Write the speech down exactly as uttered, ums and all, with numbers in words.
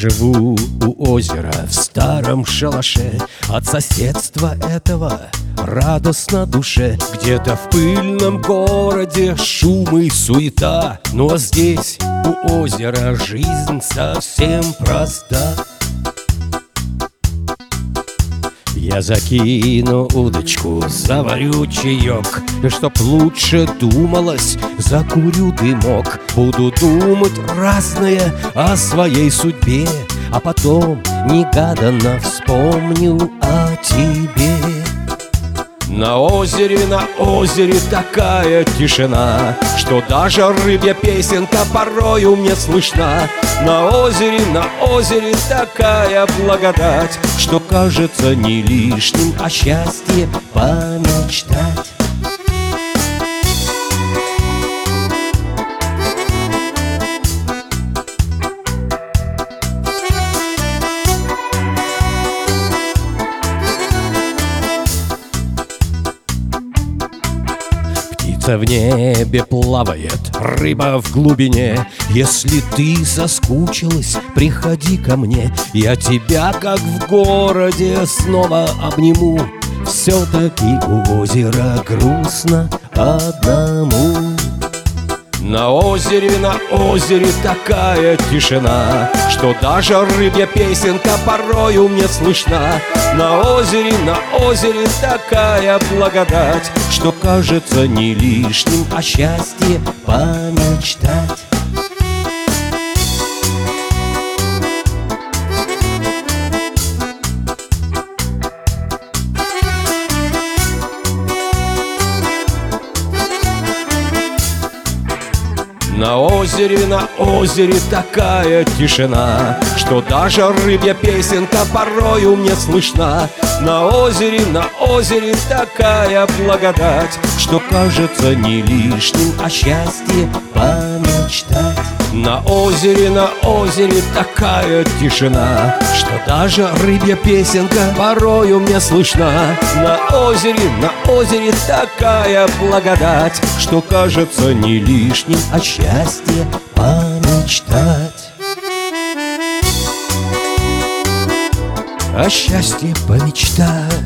живу у озера в старом шалаше. От соседства этого радостно душе. Где-то в пыльном городе шум и суета, ну а здесь у озера жизнь совсем проста. Я закину удочку, заварю чаек, чтоб лучше думалось, закурю дымок. Буду думать разное о своей судьбе, а потом негаданно вспомню о тебе. На озере, на озере такая тишина, что даже рыбья песенка порою мне слышна. На озере, на озере такая благодать, что кажется не лишним о счастье помечтать. В небе плавает рыба в глубине. Если ты соскучилась, приходи ко мне. Я тебя, как в городе, снова обниму. Все-таки у озера грустно одному. На озере, на озере такая тишина, что даже рыбья песенка порою мне слышна. На озере, на озере такая благодать, что кажется не лишним о счастье помечтать. На озере, на озере такая тишина, что даже рыбья песенка порою мне слышна. На озере, на озере такая благодать, что кажется не лишним о счастье помечтать. На озере, на озере такая тишина, что даже рыбья песенка порою мне слышна. На озере, на озере такая благодать, что кажется не лишним о счастье помечтать. О счастье помечтать.